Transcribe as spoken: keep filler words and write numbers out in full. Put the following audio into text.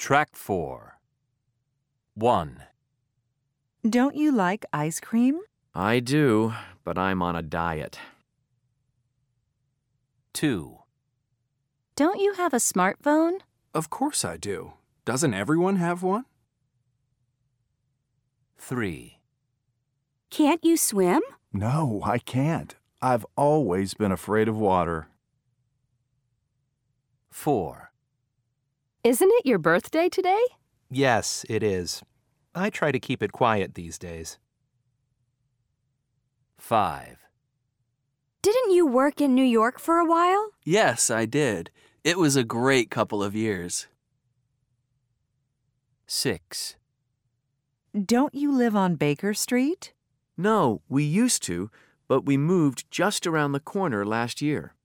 Track four. one. Don't you like ice cream? I do, but I'm on a diet. two. Don't you have a smartphone? Of course I do. Doesn't everyone have one? three. Can't you swim? No, I can't. I've always been afraid of water. four. Isn't it your birthday today? Yes, it is. I try to keep it quiet these days. five. Didn't you work in New York for a while? Yes, I did. It was a great couple of years. six. Don't you live on Baker Street? No, we used to, but we moved just around the corner last year.